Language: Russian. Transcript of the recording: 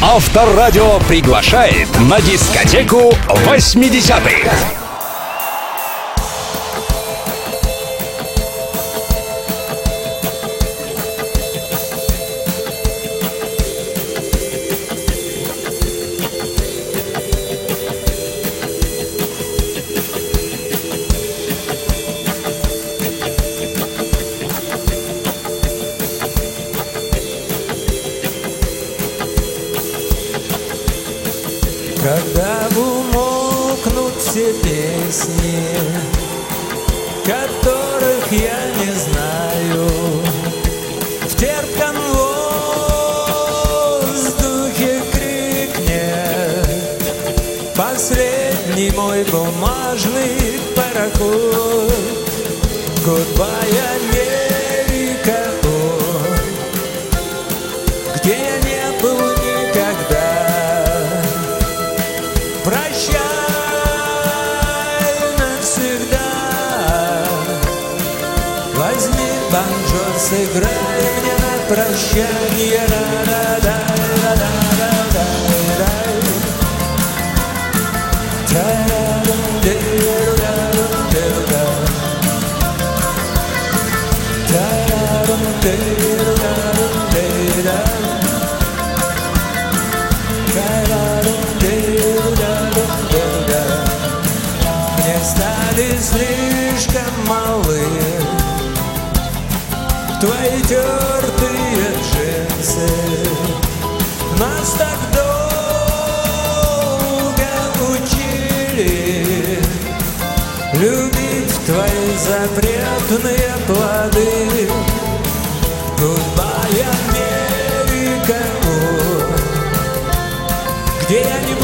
Авторадио приглашает на дискотеку 80-х. Когда умолкнут все песни, которых я не знаю, в терпком воздухе крикнет последний мой бумажный пароход. Goodbye, Америка, где я не был никогда. Прощай навсегда. Возьми банджо, сыграй мне на прощанье. Мне стали слишком малы твои тертые джинсы. Нас так долго учили любить твои запретные плоды. Goodbye, Америка, где я не